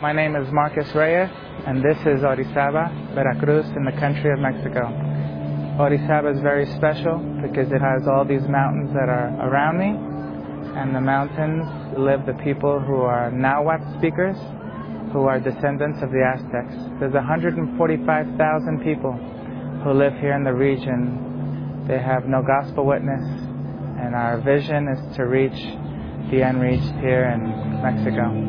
My name is Marcus Reyes, and this is Orizaba, Veracruz, in the country of Mexico. Orizaba is very special because it has all these mountains that are around me, and the mountains live the people who are Nahuatl speakers, who are descendants of the Aztecs. There's 145,000 people who live here in the region. They have no gospel witness, and our vision is to reach the unreached here in Mexico.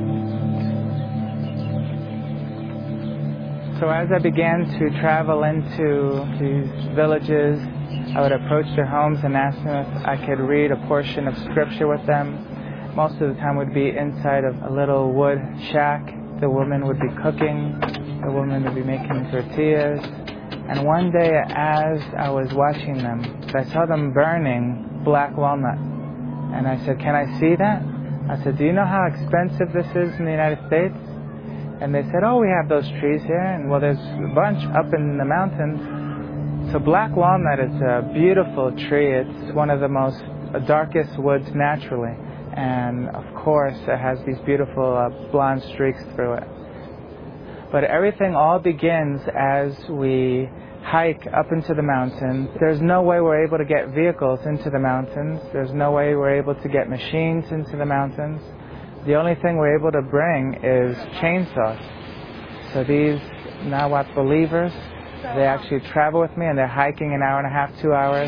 So as I began to travel into these villages, I would approach their homes and ask them if I could read a portion of scripture with them. Most of the time would be inside of a little wood shack. The woman would be cooking, the woman would be making tortillas. And one day as I was watching them, I saw them burning black walnut. And I said, "Can I see that?" I said, "Do you know how expensive this is in the United States?" And they said, "Oh, we have those trees here." And well, there's a bunch up in the mountains. So black walnut is a beautiful tree. It's one of the most darkest woods naturally. And of course, it has these beautiful blonde streaks through it. But everything all begins as we hike up into the mountains. There's no way we're able to get vehicles into the mountains. There's no way we're able to get machines into the mountains. The only thing we're able to bring is chainsaws. So these Nahuatl believers, they actually travel with me and they're hiking an hour and a half, 2 hours.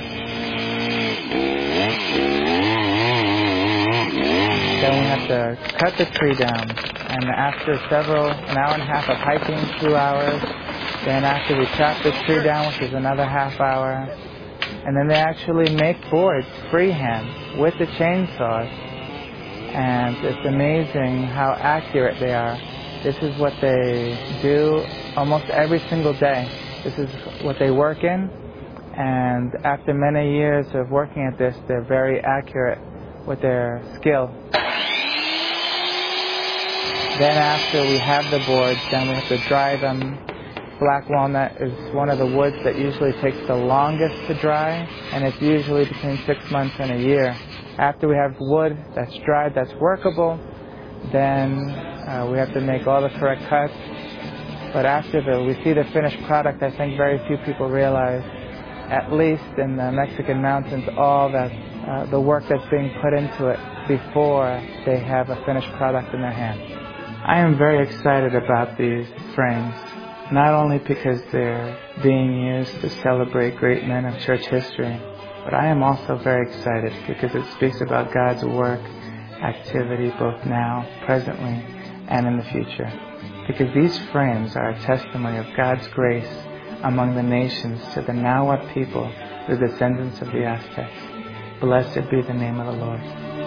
Then we have to cut the tree down. And after an hour and a half of hiking, 2 hours, then after we chop the tree down, which is another half hour, and then they actually make boards freehand with the chainsaws. And it's amazing how accurate they are. This is what they do almost every single day. This is what they work in. And after many years of working at this, they're very accurate with their skill. Then after we have the boards, then we have to dry them. Black walnut is one of the woods that usually takes the longest to dry, and it's usually between 6 months and a year. After we have wood that's dried, that's workable, then we have to make all the correct cuts. But after we see the finished product, I think very few people realize, at least in the Mexican mountains, all that the work that's being put into it before they have a finished product in their hands. I am very excited about these frames, not only because they're being used to celebrate great men of church history, but I am also very excited because it speaks about God's work, activity, both now, presently, and in the future. Because these frames are a testimony of God's grace among the nations to the Nahuatl people, the descendants of the Aztecs. Blessed be the name of the Lord.